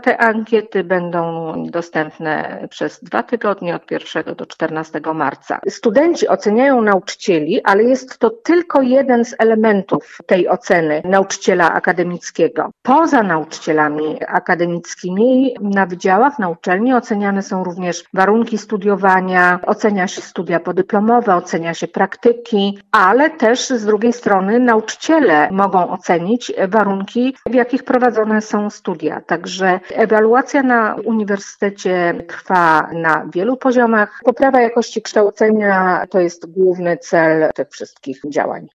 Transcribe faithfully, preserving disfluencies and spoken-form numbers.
Te ankiety będą dostępne przez dwa tygodnie, od pierwszego do czternastego marca. Studenci oceniają nauczycieli, ale jest to tylko jeden z elementów tej oceny nauczyciela akademickiego. Poza nauczycielami akademickimi na wydziałach, na uczelni oceniane są również warunki studiowania, ocenia się studia podyplomowe, ocenia się praktyki, ale też z drugiej strony nauczyciele mogą ocenić warunki, w jakich prowadzone są studia. Także ewaluacja na uniwersytecie trwa na wielu poziomach. Poprawa jakości kształcenia to jest główny cel tych wszystkich działań.